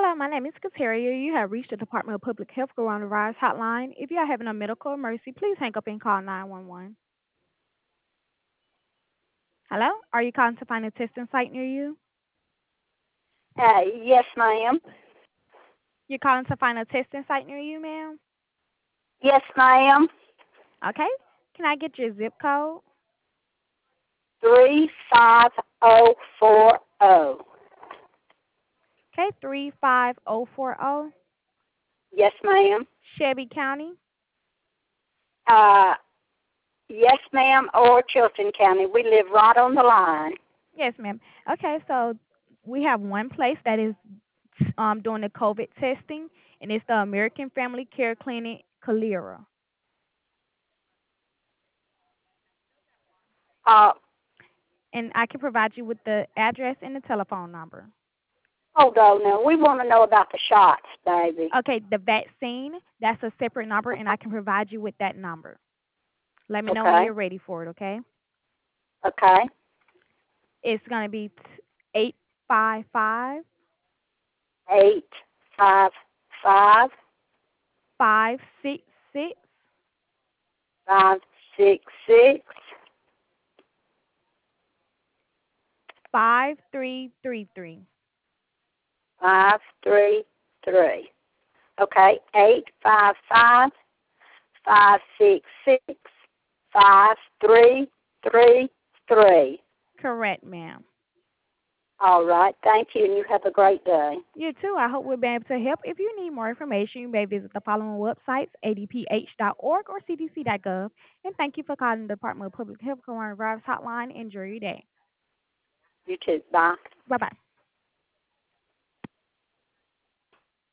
Hello, my name is Kateria. You have reached the Department of Public Health Coronavirus Hotline. If you are having a medical emergency, please hang up and call 911. Hello? Are you calling to find a testing site near you? Yes, ma'am. You're calling to find a testing site near you, ma'am? Yes, ma'am. Okay. Can I get your zip code? 35040. Okay, 35040. Yes, ma'am. Shelby County. Uh, yes, ma'am, or Chilton County. We live right on the line. Yes, ma'am. Okay, so we have one place that is doing the COVID testing, and it's the American Family Care Clinic, Calera. Uh, And I can provide you with the address and the telephone number. hold on now. We want to know about the shots, baby. Okay, the vaccine, that's a separate number, and I can provide you with that number. Let me know when Okay. you're ready for it, okay? Okay. It's going to be 855 855 566 566 5333. 533. Okay. 855 566 5333. Correct, ma'am. All right. Thank you, and you have a great day. You too. I hope we've been able to help. If you need more information, you may visit the following websites, adph.org or cdc.gov. And thank you for calling the Department of Public Health Coronavirus Hotline. Enjoy your day. You too. Bye. Bye-bye.